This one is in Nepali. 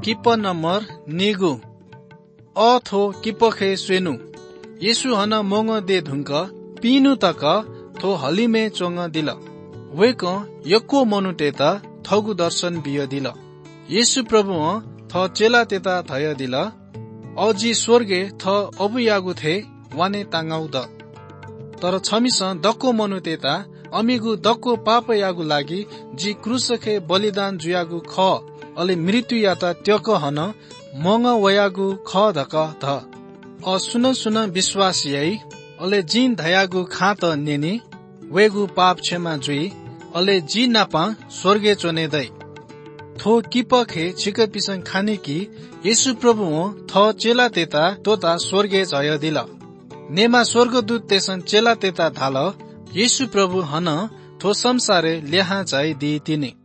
किप नम्बर निगु अ थो किपखे स्वेनु येसु हन मोंग दे धुंक पीनु तक थो हलिमे चोंग दिल वेक यक्को मनु तेता थगु दर्शन बिय दिल येसु प्रभु थ चेला तेता थय दिल अजी स्वर्गे थ अबुयागु थे वाने तांगाउ द तर छमिस दक्को मनु तेता अमिगु दक्को पाप यागु लागि जी क्रुसखे बलिदान जुयागु ख अले मृत्यु याता त्यक हन मंग वयागु ख धक ध अ सुन विश्वास यई अले जिन धयागु खात नेनी वेगु पाप क्षमा जुई अले जी नापा स्वर्गे चोने दै थो किपखे छिक पिसन खाने की येसु प्रभु थ चेला तेता तोता स्वर्गे जय दिल नेमा स्वर्गदूत तेसन चेला तेता धाल येसु प्रभु हन थो संसारे ल्याहा जाइ दी तिनी।